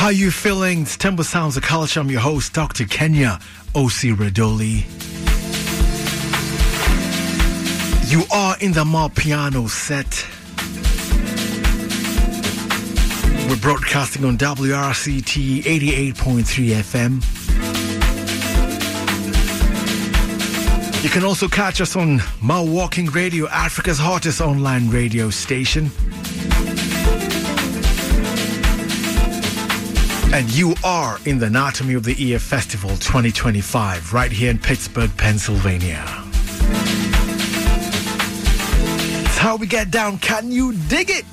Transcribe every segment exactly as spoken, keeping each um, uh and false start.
How you feeling? It's Temple Sounds of Culture. I'm your host, Doctor Kenya Osi Radoli. You are in the Mar Piano set. We're broadcasting on W R C T eighty-eight point three F M. You can also catch us on Mar Walking Radio, Africa's hottest online radio station. And you are in the Anatomy of the Ear Festival twenty twenty-five, right here in Pittsburgh, Pennsylvania. It's how we get down. Can you dig it?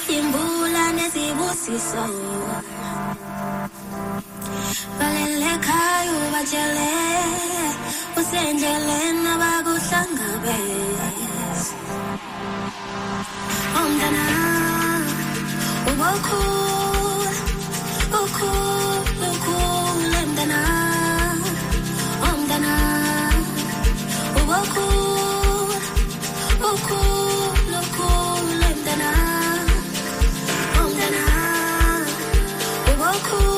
imbula nezibusiso balele khaya ubajele usendleleni abakuhlangabeza omdana ubokhulu ukhulu ukhulu emdana omdana ubokhulu ukhulu ukhulu emdana omdana ubokhulu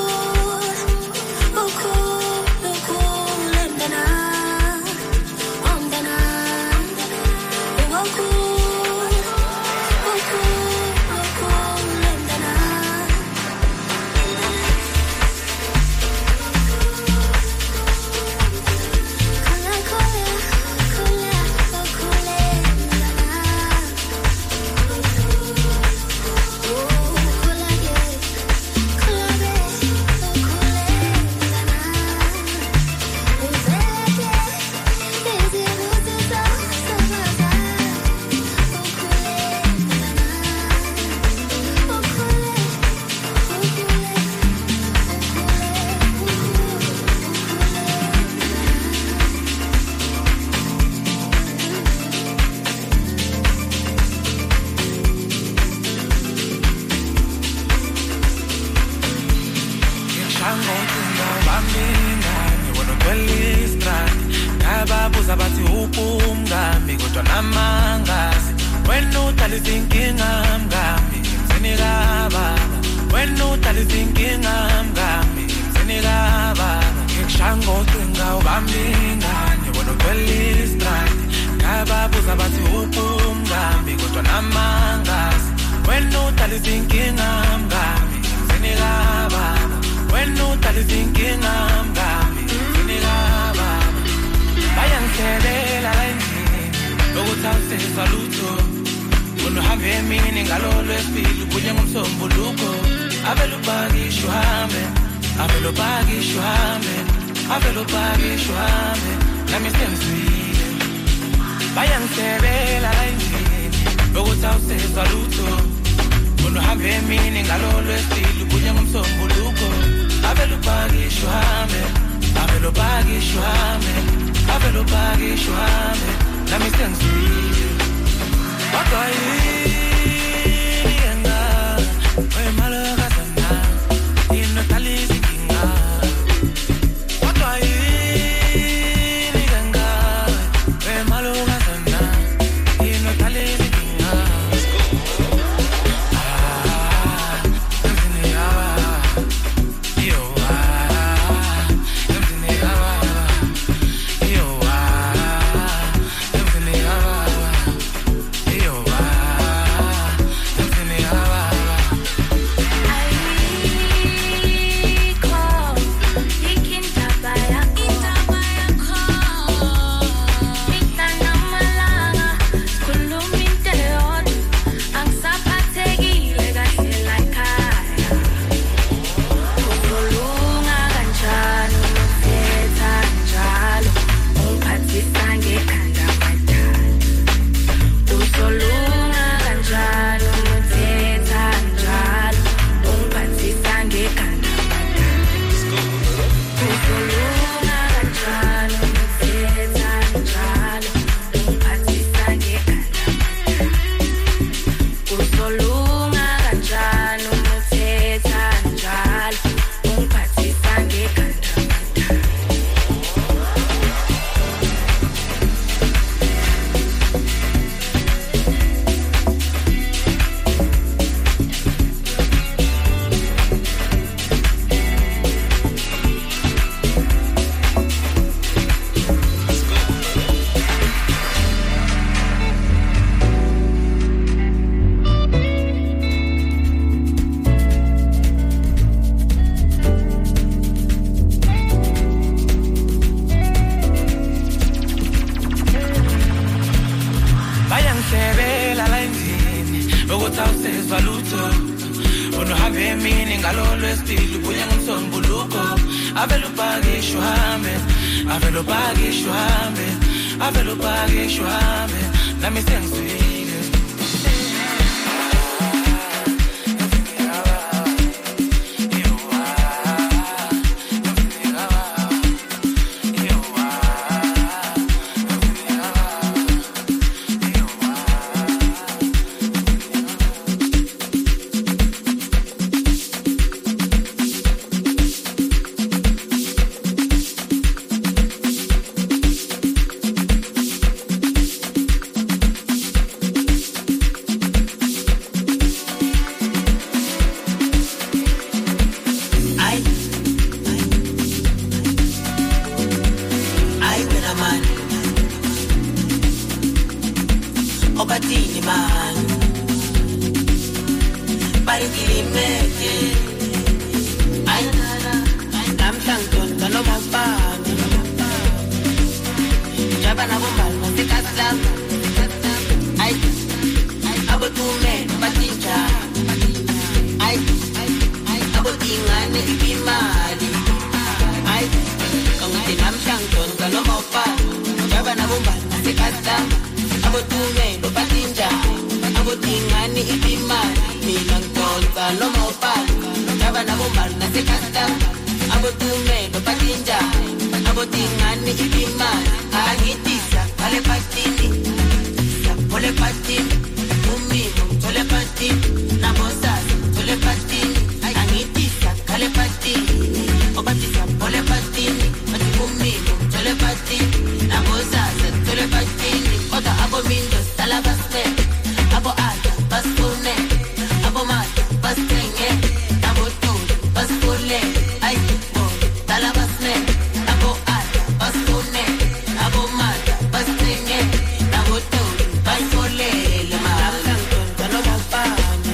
Avelo pagi shuame, avelo pagi shuame, na mi sengsuile. angilimeke ay namhlanje ngalo mabani jaba na bombala sikasa ay abotume batinja ay abotingane ibimali ay kangithi namhlanje ngalo mabani jaba na bombala sikasa abotume batinja abotingane ibimali mina ngidonsa noma ubani jaba na bombala sikasa abotume batinja abotingane ibimali agitisa kale patini pole patini umimo pole patini na bosa pole patini agitisa kale patini obatisa pole patini umimo pole patini na bosa pole patini oda abomindo salabasne abo ata basune abo mata basenge abo tu basule ay bo salabasne abo ata basune abo mata basenge abo tu basule le malang ton no mapa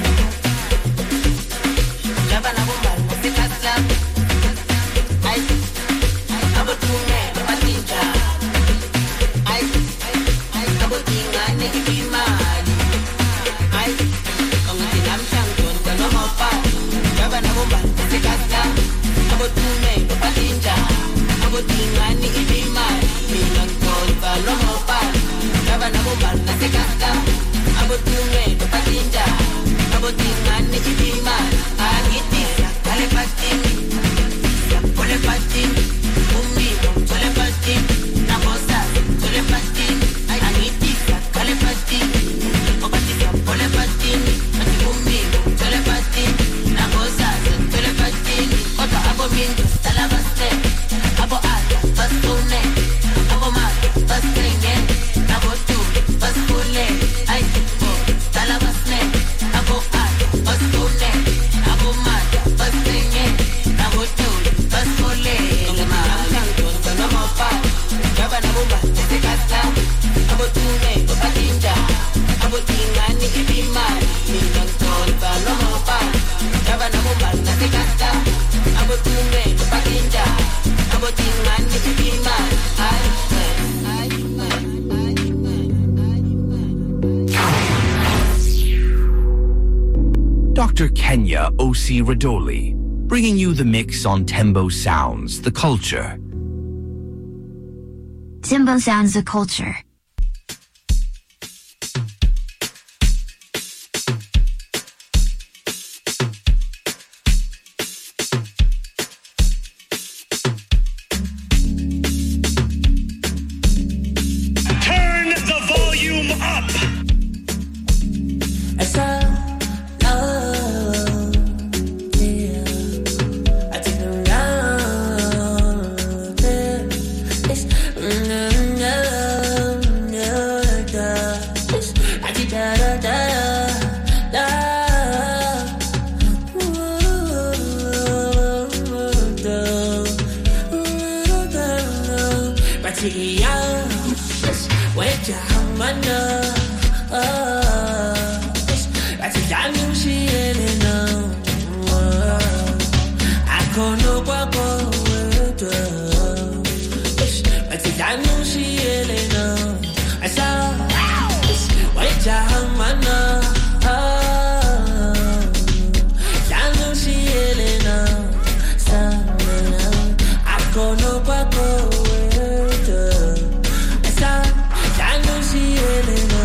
jaba na bomba sikasa ay abo tu ne patinja ay abo tingane ibimali ay kangithi namhlanje no mapa jaba na bomba sikasa abo tu ne patinja abo tingane ibimali mina ngidonsa lo mapa jaba na bomba sikasa abo tu ne patinja abo tingane ibimali agitisa kale patini pole patini umimo pole patini na bosa pole patini agitisa kale patini obatisa pole patini umimo pole patini na bosa pole patini oda abomindo salabasne abo ata basune abo mata basenge abo tu basule ay bo salabasne abo ata basune abo mata basenge abo tu basule le malang ton no mapa jaba na bomba sikasa abo tu ne patinja abo tingani ibimali mina ngidonsa no mapa jaba na bomba sikasa abo tu ne patinja abo tingani ibimali ay ay Doctor Kenya O C Radoli, bringing you the mix on Tembo Sounds, the culture. Tembo Sounds, the culture. Turn the volume up. I saw love, yeah. I take them down there. It's mm, love, love, love. It's I keep da da da da. But yeah, wait your hammer. Kono kwako wewe ati danu shielena asa waita hamana danu shielena samena akono kwako wewe asa danu shielena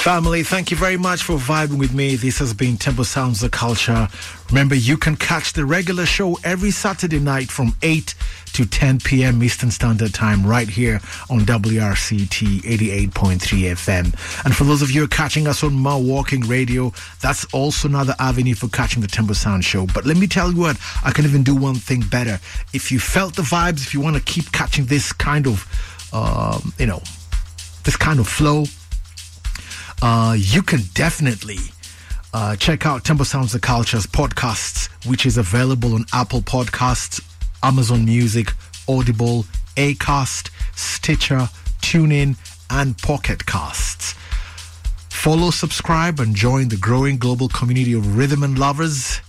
Family, thank you very much for vibing with me. This has been Tempo Sounds the Culture. Remember, you can catch the regular show every Saturday night from eight to ten p.m. Eastern Standard Time right here on W R C T eighty-eight point three F M. And for those of you who are catching us on Mau Walking Radio, that's also another avenue for catching the Tempo Sound Show. But let me tell you what, I can even do one thing better. If you felt the vibes, if you want to keep catching this kind of, um, you know, this kind of flow, Uh, you can definitely uh, check out Tempo Sounds the Culture's podcasts, which is available on Apple Podcasts, Amazon Music, Audible, Acast, Stitcher, TuneIn, and Pocket Casts. Follow, subscribe, and join the growing global community of rhythm and lovers.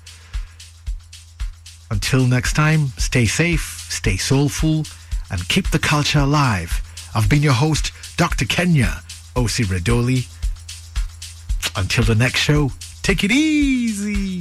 Until next time, stay safe, stay soulful, and keep the culture alive. I've been your host, Doctor Kenya O C Redoli. Until the next show, take it easy.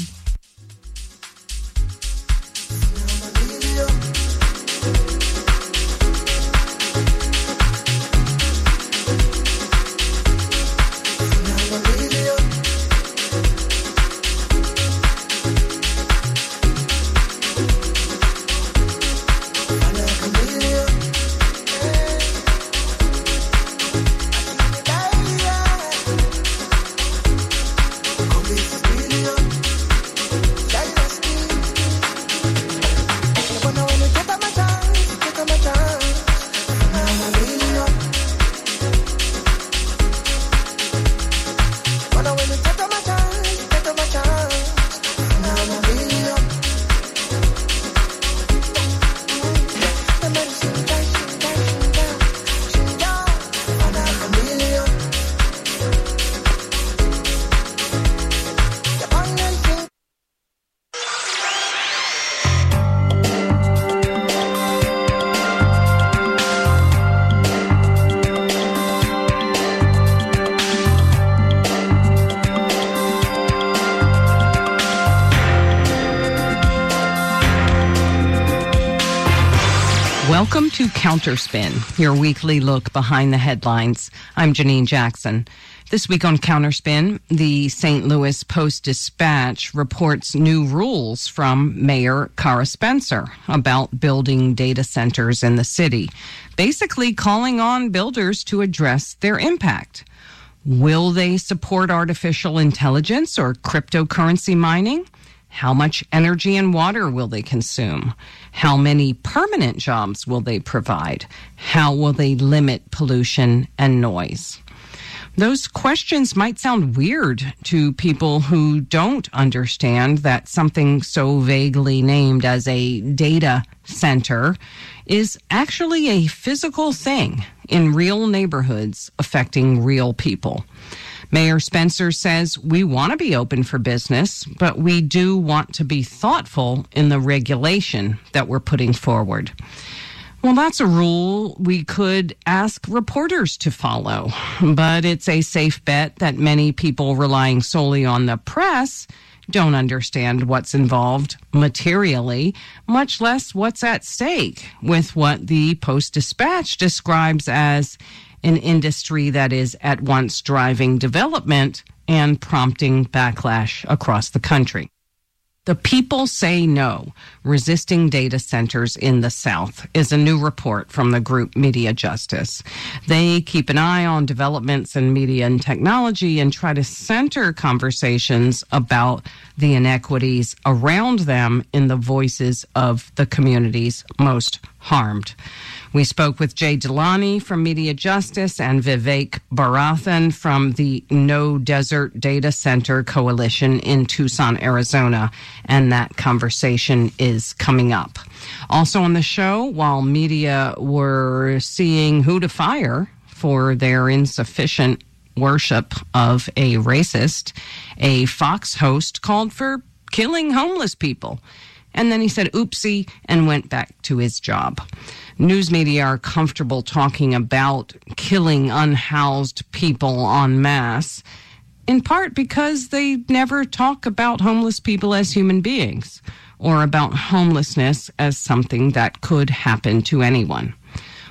Welcome to Counterspin, your weekly look behind the headlines. I'm Janine Jackson. This week on Counterspin, the Saint Louis Post-Dispatch reports new rules from Mayor Cara Spencer about building data centers in the city, basically calling on builders to address their impact. Will they support artificial intelligence or cryptocurrency mining? How much energy and water will they consume? How many permanent jobs will they provide? How will they limit pollution and noise? Those questions might sound weird to people who don't understand that something so vaguely named as a data center is actually a physical thing in real neighborhoods affecting real people. Mayor Spencer says we want to be open for business, but we do want to be thoughtful in the regulation that we're putting forward. Well, that's a rule we could ask reporters to follow, but it's a safe bet that many people relying solely on the press don't understand what's involved materially, much less what's at stake with what the Post-Dispatch describes as an industry that is at once driving development and prompting backlash across the country. The People Say No, Resisting Data Centers in the South, is a new report from the group Media Justice. They keep an eye on developments in media and technology and try to center conversations about the inequities around them in the voices of the communities most harmed. We spoke with Jay Delani from Media Justice and Vivek Barathan from the No Desert Data Center Coalition in Tucson, Arizona, and that conversation is coming up. Also on the show, while media were seeing who to fire for their insufficient worship of a racist, a Fox host called for killing homeless people. And then he said, oopsie, and went back to his job. News media are comfortable talking about killing unhoused people en masse, in part because they never talk about homeless people as human beings or about homelessness as something that could happen to anyone.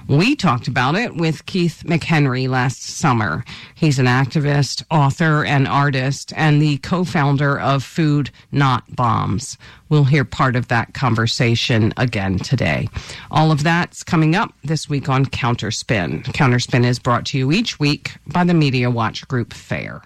We talked about it with Keith McHenry last summer. He's an activist, author, and artist, and the co-founder of Food Not Bombs. We'll hear part of that conversation again today. All of that's coming up this week on Counterspin. Counterspin is brought to you each week by the Media Watch Group Fair.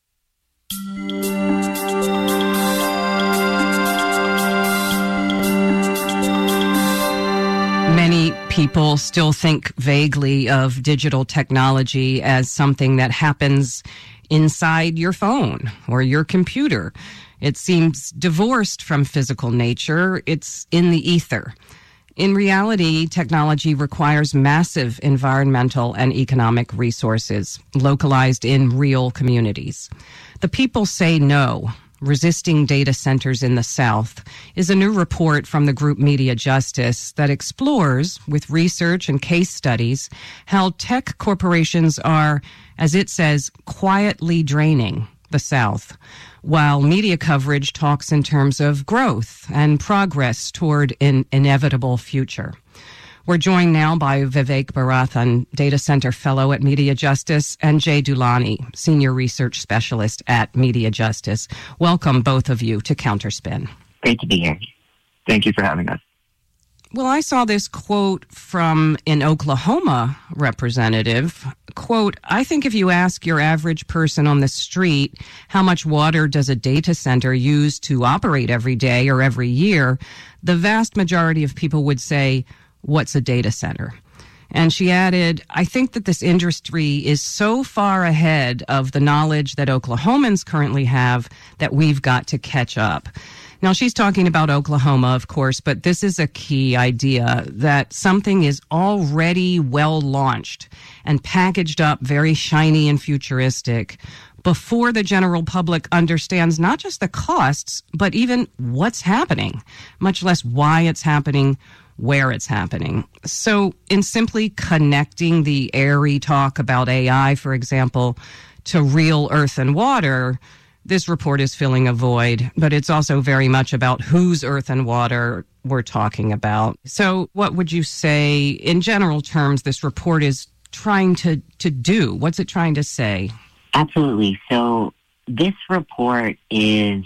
Many people still think vaguely of digital technology as something that happens inside your phone or your computer. It seems divorced from physical nature. It's in the ether. In reality, technology requires massive environmental and economic resources localized in real communities. The people say no. Resisting Data Centers in the South is a new report from the group Media Justice that explores, with research and case studies, how tech corporations are, as it says, quietly draining the South, while media coverage talks in terms of growth and progress toward an inevitable future. We're joined now by Vivek Barathan, Data Center Fellow at Media Justice, and Jay Dulani, Senior Research Specialist at Media Justice. Welcome, both of you, to Counterspin. Great to be here. Thank you for having us. Well, I saw this quote from an Oklahoma representative. Quote, I think if you ask your average person on the street how much water does a data center use to operate every day or every year, the vast majority of people would say, what's a data center? And she added, I think that this industry is so far ahead of the knowledge that Oklahomans currently have that we've got to catch up. Now, she's talking about Oklahoma, of course, but this is a key idea that something is already well launched and packaged up very shiny and futuristic before the general public understands not just the costs, but even what's happening, much less why it's happening, where it's happening. So in simply connecting the airy talk about A I, for example, to real earth and water, this report is filling a void, but it's also very much about whose earth and water we're talking about. So what would you say, in general terms, this report is trying to, to do? What's it trying to say? Absolutely. So this report is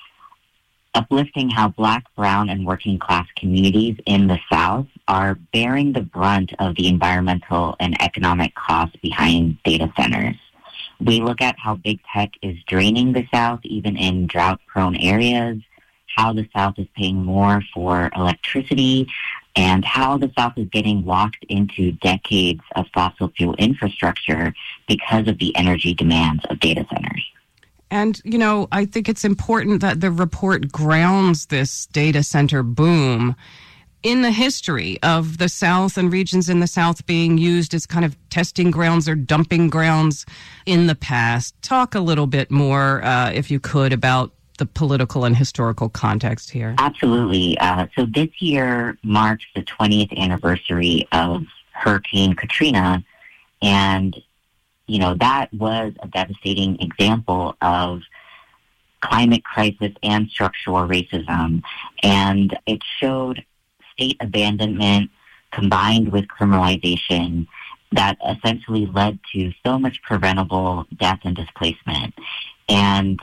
uplifting how Black, Brown, and working class communities in the South are bearing the brunt of the environmental and economic costs behind data centers. We look at how big tech is draining the South, even in drought-prone areas, how the South is paying more for electricity, and how the South is getting locked into decades of fossil fuel infrastructure because of the energy demands of data centers. And, you know, I think it's important that the report grounds this data center boom in the history of the South and regions in the South being used as kind of testing grounds or dumping grounds in the past. Talk a little bit more, uh, if you could, about the political and historical context here. Absolutely. Uh, so this year marks the twentieth anniversary of Hurricane Katrina, and you know, that was a devastating example of climate crisis and structural racism. And it showed state abandonment combined with criminalization that essentially led to so much preventable death and displacement. And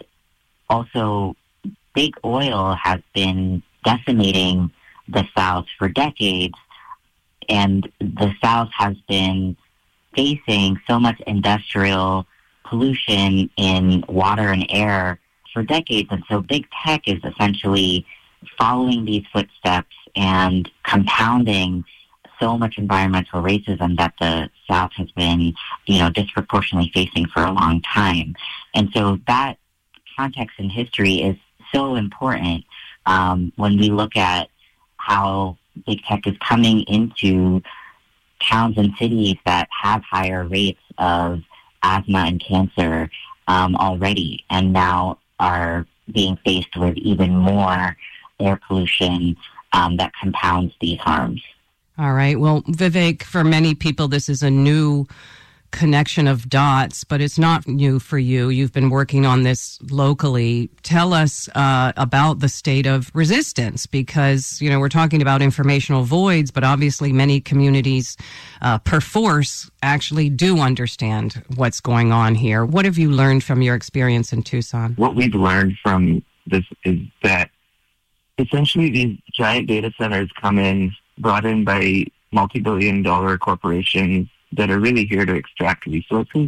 also, big oil has been decimating the South for decades, and the South has been facing so much industrial pollution in water and air for decades. And so big tech is essentially following these footsteps and compounding so much environmental racism that the South has been, you know, disproportionately facing for a long time. And so that context in history is so important um, when we look at how big tech is coming into towns and cities that have higher rates of asthma and cancer um, already, and now are being faced with even more air pollution um, that compounds these harms. All right. Well, Vivek, for many people, this is a new connection of dots, but it's not new for you. You've been working on this locally. Tell us uh, about the state of resistance, because, you know, we're talking about informational voids, but obviously many communities, uh, per force, actually do understand what's going on here. What have you learned from your experience in Tucson? What we've learned from this is that essentially these giant data centers come in, brought in by multi-billion dollar corporations that are really here to extract resources,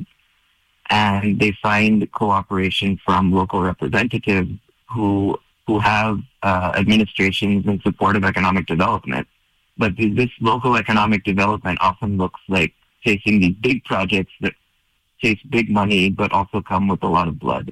and they find cooperation from local representatives who who have uh, administrations in support of economic development. But this local economic development often looks like chasing these big projects that chase big money, but also come with a lot of blood.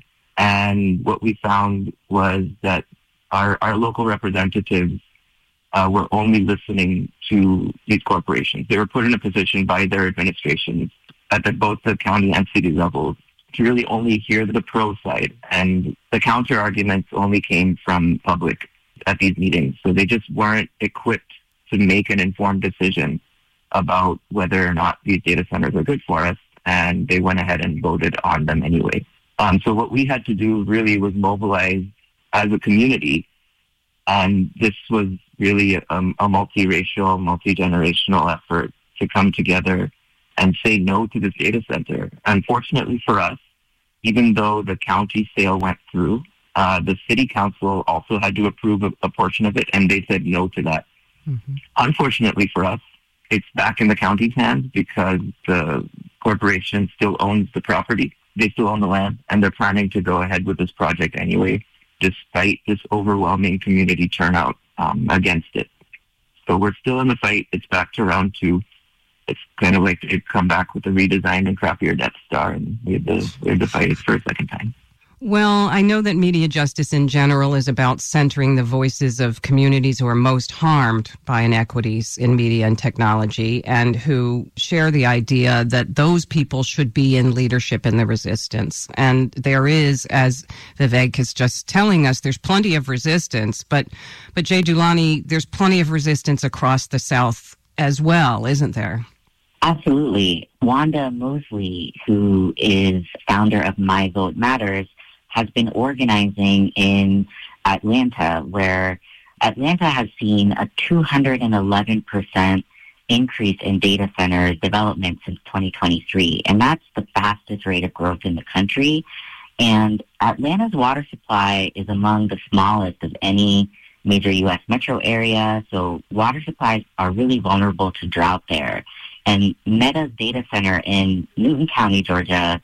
And what we found was that our, our local representatives uh, were only listening to these corporations. They were put in a position by their administrations at the, both the county and city levels to really only hear the pro side. And the counter arguments only came from public at these meetings. So they just weren't equipped to make an informed decision about whether or not these data centers are good for us. And they went ahead and voted on them anyway. Um, so what we had to do really was mobilize as a community. And this was really a, a multiracial, multi-generational effort to come together and say no to this data center. Unfortunately for us, even though the county sale went through, uh, the city council also had to approve a, a portion of it, and they said no to that. Mm-hmm. Unfortunately for us, it's back in the county's hands because the corporation still owns the property. They still own the land, and they're planning to go ahead with this project anyway, despite this overwhelming community turnout um, against it. So we're still in the fight. It's back to round two. It's kind of like they've come back with a redesigned and crappier Death Star, and we had to, we had to fight it for a second time. Well, I know that media justice in general is about centering the voices of communities who are most harmed by inequities in media and technology, and who share the idea that those people should be in leadership in the resistance. And there is, as Vivek is just telling us, there's plenty of resistance, but, but Jay Dulani, there's plenty of resistance across the South as well, isn't there? Absolutely. Wanda Mosley, who is founder of My Vote Matters, has been organizing in Atlanta, where Atlanta has seen a two hundred eleven percent increase in data center development since twenty twenty-three. And that's the fastest rate of growth in the country. And Atlanta's water supply is among the smallest of any major U S metro area. So water supplies are really vulnerable to drought there. And Meta's data center in Newton County, Georgia,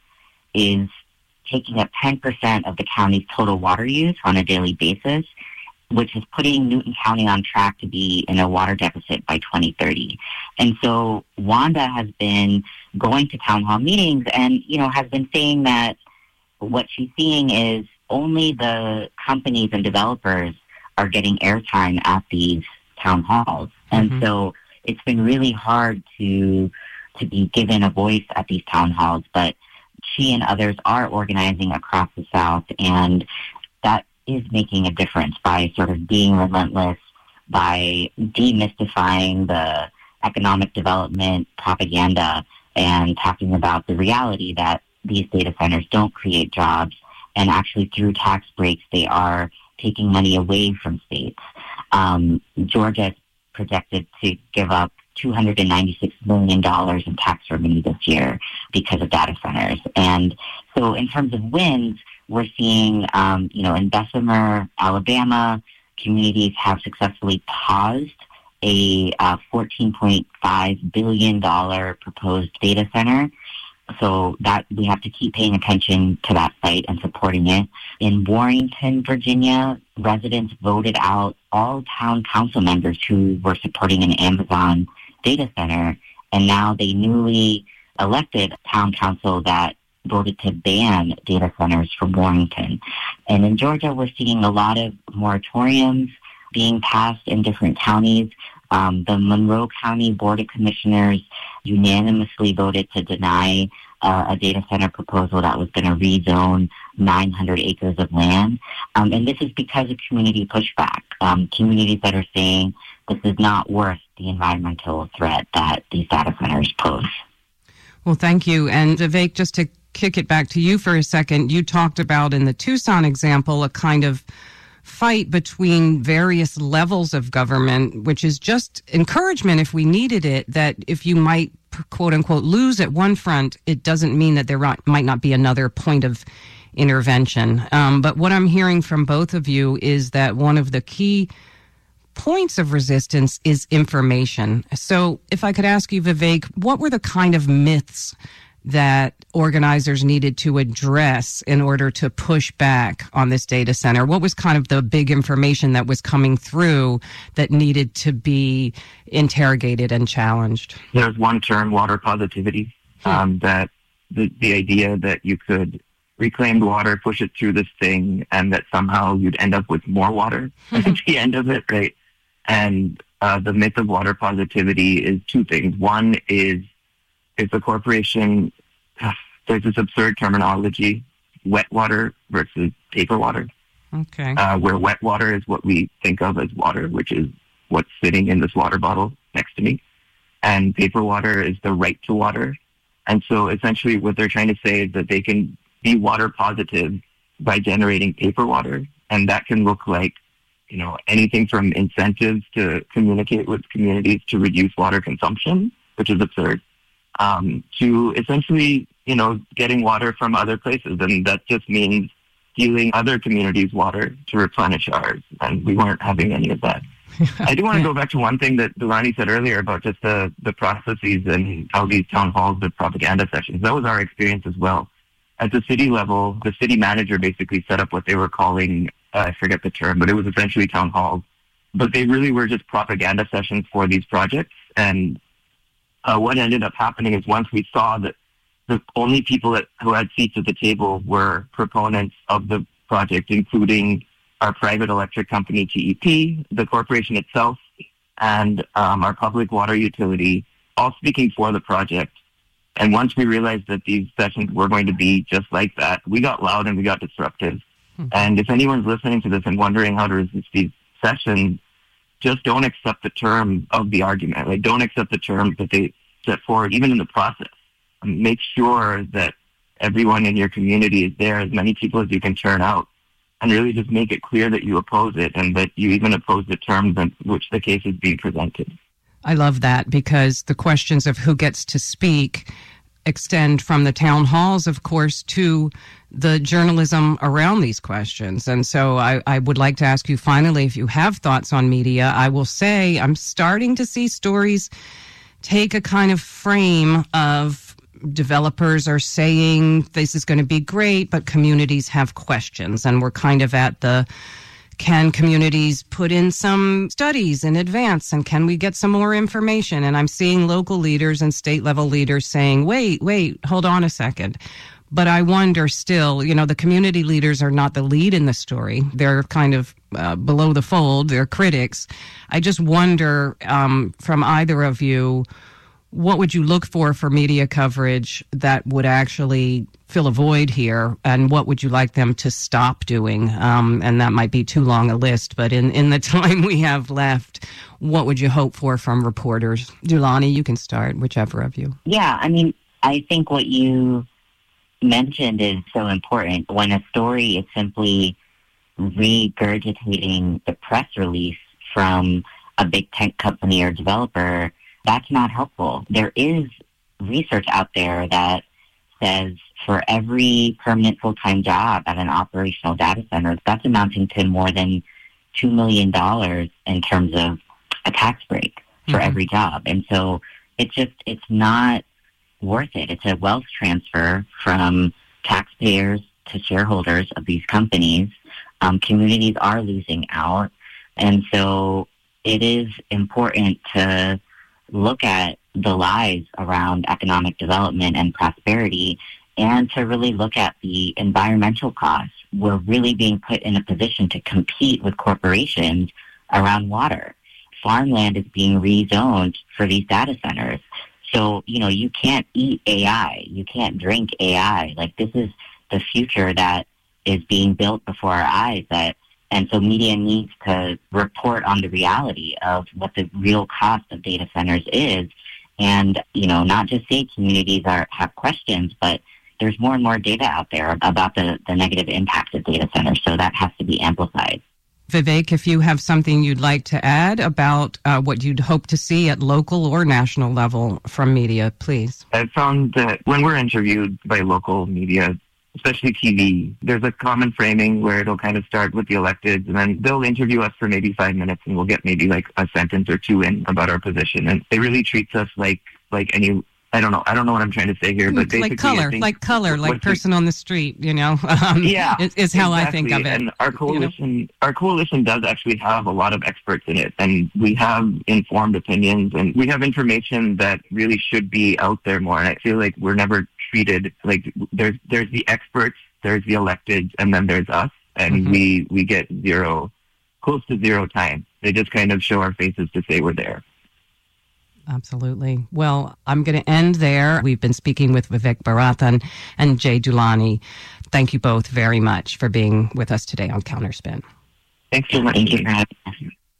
is taking up ten percent of the county's total water use on a daily basis, which is putting Newton County on track to be in a water deficit by twenty thirty. And so Wanda has been going to town hall meetings and, you know, has been saying that what she's seeing is only the companies and developers are getting airtime at these town halls. And mm-hmm. so it's been really hard to to be given a voice at these town halls, but she and others are organizing across the South, and that is making a difference by sort of being relentless, by demystifying the economic development propaganda and talking about the reality that these data centers don't create jobs, and actually through tax breaks they are taking money away from states. Um, Georgia is projected to give up two hundred ninety-six million dollars in tax revenue this year because of data centers. And so in terms of wins, we're seeing, um, you know, in Bessemer, Alabama, communities have successfully paused a uh, fourteen point five billion dollars proposed data center. So that we have to keep paying attention to that site and supporting it. In Warrington, Virginia, residents voted out all town council members who were supporting an Amazon data center, and now they newly elected town council that voted to ban data centers from Warrington. And in Georgia, we're seeing a lot of moratoriums being passed in different counties. Um, the Monroe County Board of Commissioners unanimously voted to deny uh, a data center proposal that was going to rezone nine hundred acres of land. Um, and this is because of community pushback. Um, communities that are saying this is not worth the environmental threat that these data centers pose. Well, thank you. And Vivek, just to kick it back to you for a second, you talked about in the Tucson example a kind of fight between various levels of government, which is just encouragement if we needed it, that if you might, quote unquote, lose at one front, it doesn't mean that there might not be another point of intervention. Um, but what I'm hearing from both of you is that one of the key points of resistance is information. So if I could ask you, Vivek, what were the kind of myths that organizers needed to address in order to push back on this data center? What was kind of the big information that was coming through that needed to be interrogated and challenged? There's one term, water positivity, hmm. um, that the, the idea that you could reclaim water, push it through this thing, and that somehow you'd end up with more water at the end of it, right? And uh, the myth of water positivity is two things. One is if a corporation, there's this absurd terminology, wet water versus paper water. Okay. Uh, where wet water is what we think of as water, which is what's sitting in this water bottle next to me. And paper water is the right to water. And so essentially what they're trying to say is that they can be water positive by generating paper water. And that can look like, you know, anything from incentives to communicate with communities to reduce water consumption, which is absurd. Um, to essentially, you know, getting water from other places. And that just means stealing other communities' water to replenish ours. And we weren't having any of that. I do want to go back to one thing that Dulani said earlier about just the, the processes and how these town halls, the propaganda sessions. That was our experience as well. At the city level, the city manager basically set up what they were calling, uh, I forget the term, but it was essentially town halls. But they really were just propaganda sessions for these projects. And Uh, what ended up happening is once we saw that the only people that, who had seats at the table were proponents of the project, including our private electric company, T E P, the corporation itself, and um, our public water utility, all speaking for the project. And once we realized that these sessions were going to be just like that, we got loud and we got disruptive. Mm-hmm. And if anyone's listening to this and wondering how to resist these sessions, just don't accept the term of the argument. Like, don't accept the term that they set forward, even in the process. Make sure that everyone in your community is there, as many people as you can turn out, and really just make it clear that you oppose it and that you even oppose the terms in which the case is being presented. I love that, because the questions of who gets to speak extend from the town halls, of course, to the journalism around these questions. And so I, I would like to ask you finally, if you have thoughts on media. I will say I'm starting to see stories take a kind of frame of developers are saying this is going to be great, but communities have questions. And we're kind of at the, can communities put in some studies in advance, and can we get some more information? And I'm seeing local leaders and state level leaders saying, wait, wait, hold on a second. But I wonder still, you know, the community leaders are not the lead in the story. They're kind of uh, below the fold. They're critics. I just wonder um, from either of you, what would you look for for media coverage that would actually fill a void here, and what would you like them to stop doing? Um, and that might be too long a list, but in, in the time we have left, what would you hope for from reporters? Dulani, you can start, whichever of you. Yeah, I mean, I think what you mentioned is so important. When a story is simply regurgitating the press release from a big tech company or developer, that's not helpful. There is research out there that says for every permanent full-time job at an operational data center, that's amounting to more than two million dollars in terms of a tax break for mm-hmm. every job. And so it's just, it's not worth it. It's a wealth transfer from taxpayers to shareholders of these companies. Um, communities are losing out. And so it is important to look at the lies around economic development and prosperity, and to really look at the environmental costs. We're really being put in a position to compete with corporations around water. Farmland is being rezoned for these data centers. So, you know, you can't eat A I. You can't drink A I. Like, this is the future that is being built before our eyes. That, and so media needs to report on the reality of what the real cost of data centers is, And, you know, not just say communities are have questions, but there's more and more data out there about the, the negative impact of data centers. So that has to be amplified. Vivek, if you have something you'd like to add about uh, what you'd hope to see at local or national level from media, please. I found that when we're interviewed by local media, especially T V, there's a common framing where it'll kind of start with the electeds, and then they'll interview us for maybe five minutes, and we'll get maybe like a sentence or two in about our position. And it really treats us like like any. I don't know. I don't know what I'm trying to say here, but It's basically, like color, I think like color, like what- person on the street. You know, um, yeah, is, is how exactly. I think of it. And our coalition, our coalition does actually have a lot of experts in it, and we have informed opinions, and we have information that really should be out there more. And I feel like we're never treated like there's there's the experts, there's the elected, and then there's us, and Mm-hmm. we we get zero, close to zero time. They just kind of show our faces to say we're there. Absolutely. Well, I'm going to end there. We've been speaking with Vivek Bharathan and Jay Dulani. Thank you both very much for being with us today on Counterspin. Thanks so much. Thank you for having us.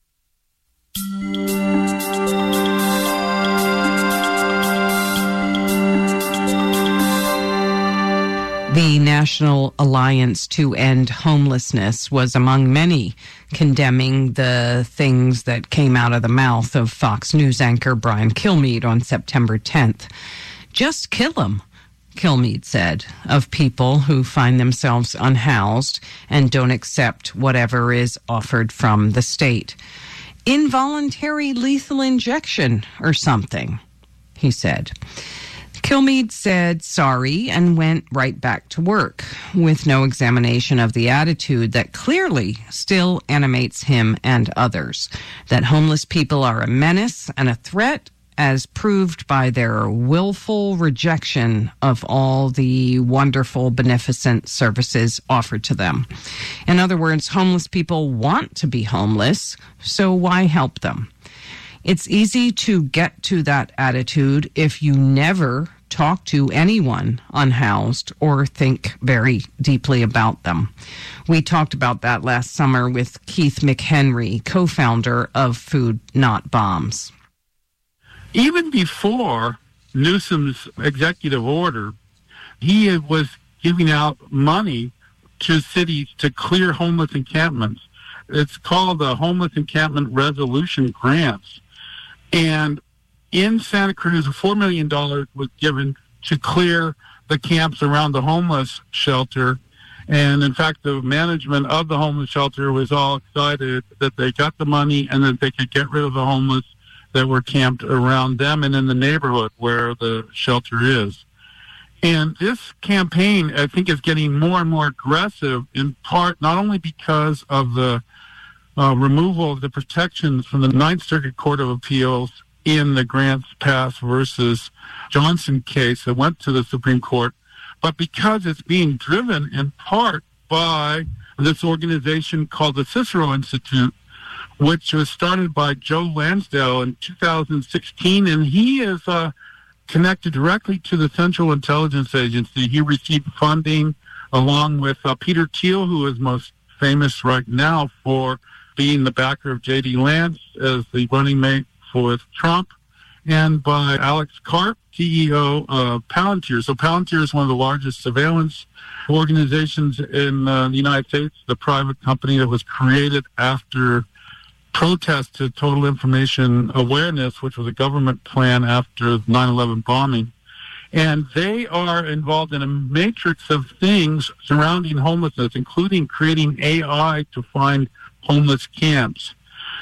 The National Alliance to End Homelessness was among many condemning the things that came out of the mouth of Fox News anchor Brian Kilmeade on September tenth. Just kill them, Kilmeade said, of people who find themselves unhoused and don't accept whatever is offered from the state. Involuntary lethal injection or something, he said. Kilmeade said sorry and went right back to work with no examination of the attitude that clearly still animates him and others, that homeless people are a menace and a threat as proved by their willful rejection of all the wonderful, beneficent services offered to them. In other words, homeless people want to be homeless, so why help them? It's easy to get to that attitude if you never talk to anyone unhoused or think very deeply about them. We talked about that last summer with Keith McHenry, co-founder of Food Not Bombs. Even before Newsom's executive order, he was giving out money to cities to clear homeless encampments. It's called the Homeless Encampment Resolution Grants. And in Santa Cruz, four million dollars was given to clear the camps around the homeless shelter. And in fact, the management of the homeless shelter was all excited that they got the money and that they could get rid of the homeless that were camped around them and in the neighborhood where the shelter is. And this campaign, I think, is getting more and more aggressive, in part not only because of the uh, removal of the protections from the Ninth Circuit Court of Appeals in the Grants Pass versus Johnson case that went to the Supreme Court, but because it's being driven in part by this organization called the Cicero Institute, which was started by Joe Lansdale in two thousand sixteen, and he is uh, connected directly to the Central Intelligence Agency. He received funding along with uh, Peter Thiel, who is most famous right now for being the backer of J D. Vance as the running mate for Trump, and by Alex Karp, C E O of Palantir. So Palantir is one of the largest surveillance organizations in uh, the United States, the private company that was created after protest to Total Information Awareness, which was a government plan after the nine eleven bombing. And they are involved in a matrix of things surrounding homelessness, including creating A I to find homeless camps.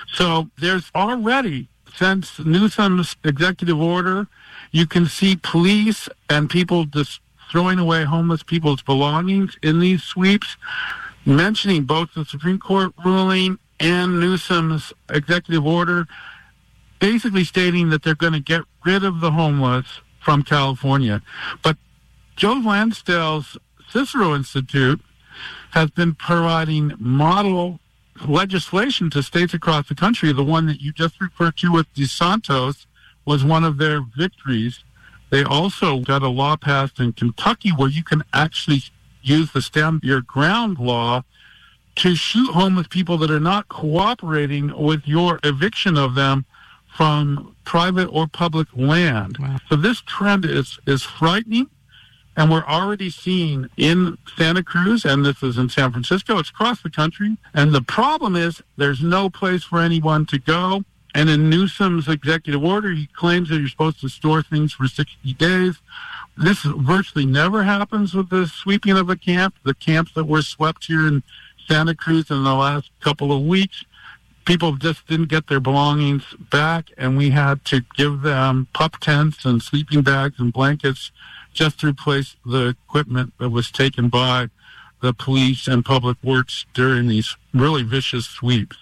So there's already, since Newsom's executive order, you can see police and people just throwing away homeless people's belongings in these sweeps, mentioning both the Supreme Court ruling and Newsom's executive order, basically stating that they're going to get rid of the homeless from California. But Joe Lansdale's Cicero Institute has been providing model legislation to states across the country. The one that you just referred to with DeSantis was one of their victories. They also got a law passed in Kentucky where you can actually use the Stand Your Ground law to shoot homeless people that are not cooperating with your eviction of them from private or public land. Wow. So this trend is, is frightening. And we're already seeing in Santa Cruz, and this is in San Francisco, it's across the country. And the problem is there's no place for anyone to go. And in Newsom's executive order, he claims that you're supposed to store things for sixty days. This virtually never happens with the sweeping of a camp. The camps that were swept here in Santa Cruz in the last couple of weeks, people just didn't get their belongings back, and we had to give them pup tents and sleeping bags and blankets just to replace the equipment that was taken by the police and public works during these really vicious sweeps.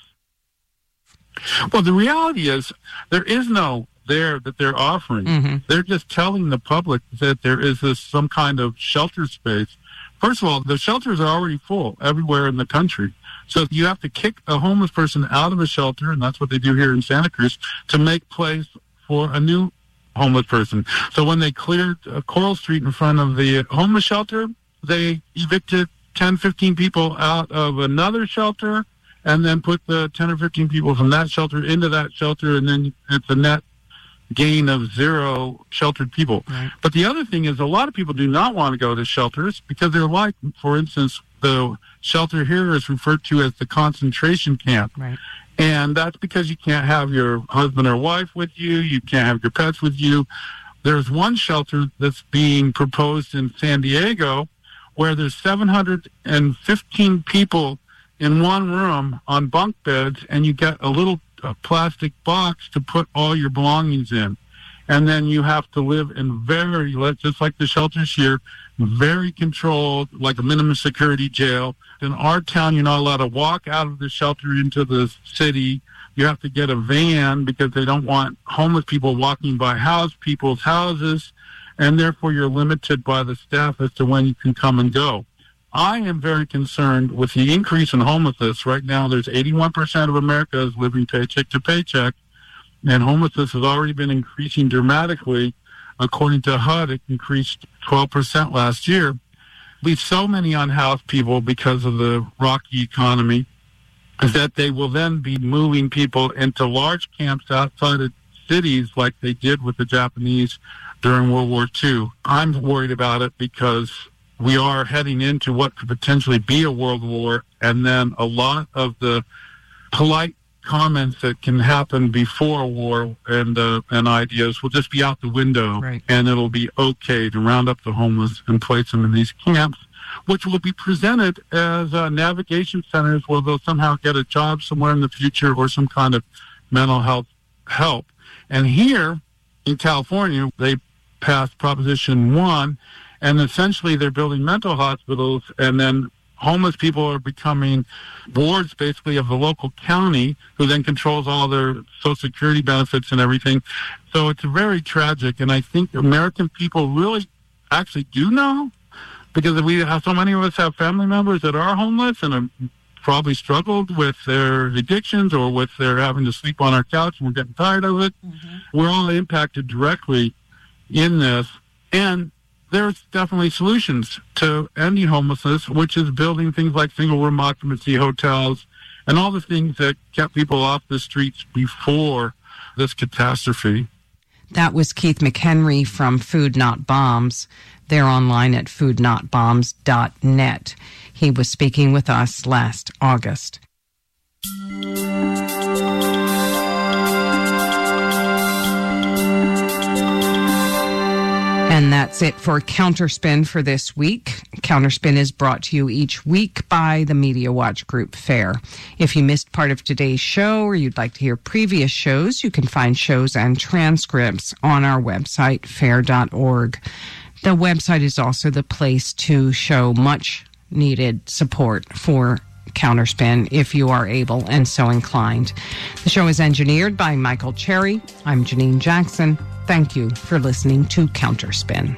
Well, the reality is there is no there that they're offering. Mm-hmm. They're just telling the public that there is this some kind of shelter space. First of all, the shelters are already full everywhere in the country. So you have to kick a homeless person out of a shelter, and that's what they do here in Santa Cruz, to make place for a new homeless person. So when they cleared uh, Coral Street in front of the homeless shelter, they evicted ten, fifteen people out of another shelter and then put the ten or fifteen people from that shelter into that shelter, and then it's a net gain of zero sheltered people. Right. But the other thing is a lot of people do not want to go to shelters because they're like, for instance, the shelter here is referred to as the concentration camp. Right. And that's because you can't have your husband or wife with you. You can't have your pets with you. There's one shelter that's being proposed in San Diego where there's seven hundred fifteen people in one room on bunk beds, and you get a little uh, plastic box to put all your belongings in. And then you have to live in very, just like the shelters here, very controlled, like a minimum security jail. In our town, you're not allowed to walk out of the shelter into the city. You have to get a van because they don't want homeless people walking by house people's houses, and therefore you're limited by the staff as to when you can come and go. I am very concerned with the increase in homelessness. Right now, there's eighty-one percent of America is living paycheck to paycheck, and homelessness has already been increasing dramatically. According to H U D, it increased twelve percent last year. We have so many unhoused people because of the rocky economy that they will then be moving people into large camps outside of cities like they did with the Japanese during World War Two. I'm worried about it because we are heading into what could potentially be a world war, and then a lot of the polite comments that can happen before war and uh, and ideas will just be out the window, right. And it'll be okay to round up the homeless and place them in these camps, which will be presented as uh, navigation centers where they'll somehow get a job somewhere in the future or some kind of mental health help. And here in California, they passed Proposition one, and essentially they're building mental hospitals, and then homeless people are becoming wards, basically, of the local county, who then controls all their Social Security benefits and everything. So it's very tragic, and I think American people really actually do know, because we have so many of us have family members that are homeless and have probably struggled with their addictions or with their having to sleep on our couch, and we're getting tired of it. Mm-hmm. We're all impacted directly in this, and there's definitely solutions to ending homelessness, which is building things like single-room occupancy hotels and all the things that kept people off the streets before this catastrophe. That was Keith McHenry from Food Not Bombs. They're online at food not bombs dot net. He was speaking with us last August. And that's it for Counterspin for this week. Counterspin is brought to you each week by the Media Watch Group FAIR. If you missed part of today's show or you'd like to hear previous shows, you can find shows and transcripts on our website, fair dot org. The website is also the place to show much needed support for Counterspin if you are able and so inclined. The show is engineered by Michael Cherry. I'm Janine Jackson. Thank you for listening to Counterspin.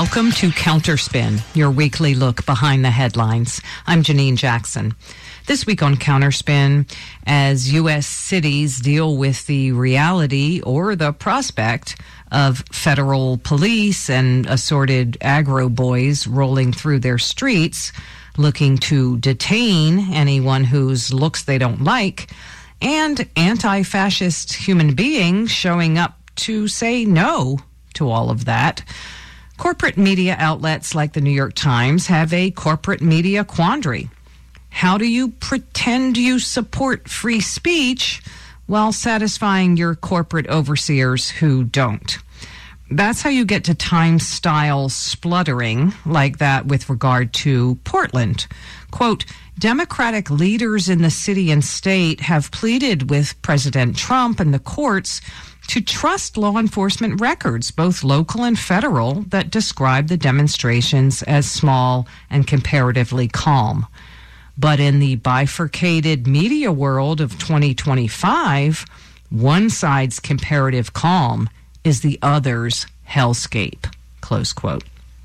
Welcome to Counterspin, your weekly look behind the headlines. I'm Janine Jackson. This week on Counterspin, as U S cities deal with the reality or the prospect of federal police and assorted agro boys rolling through their streets, looking to detain anyone whose looks they don't like, and anti-fascist human beings showing up to say no to all of that. Corporate media outlets like the New York Times have a corporate media quandary. How do you pretend you support free speech while satisfying your corporate overseers who don't? That's how you get to Times-style spluttering like that with regard to Portland. Quote, Democratic leaders in the city and state have pleaded with President Trump and the courts to trust law enforcement records, both local and federal, that describe the demonstrations as small and comparatively calm. But in the bifurcated media world of twenty twenty-five, one side's comparative calm is the other's hellscape, close quote.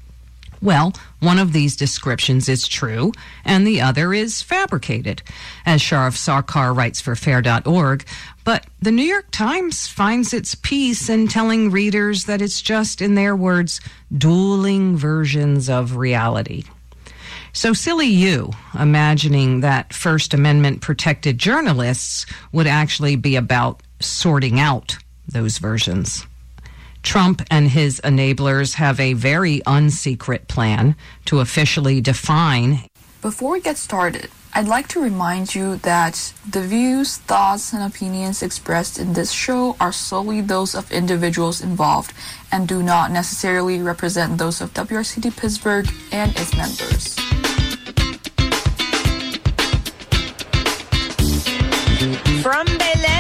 Well, one of these descriptions is true, and the other is fabricated, as Sharif Sarkar writes for fair dot org. But the New York Times finds its peace in telling readers that it's just, in their words, dueling versions of reality. So silly you, imagining that First Amendment-protected journalists would actually be about sorting out those versions. Trump and his enablers have a very unsecret plan to officially define. Before we get started, I'd like to remind you that the views, thoughts, and opinions expressed in this show are solely those of individuals involved and do not necessarily represent those of W R C T Pittsburgh and its members. From Belen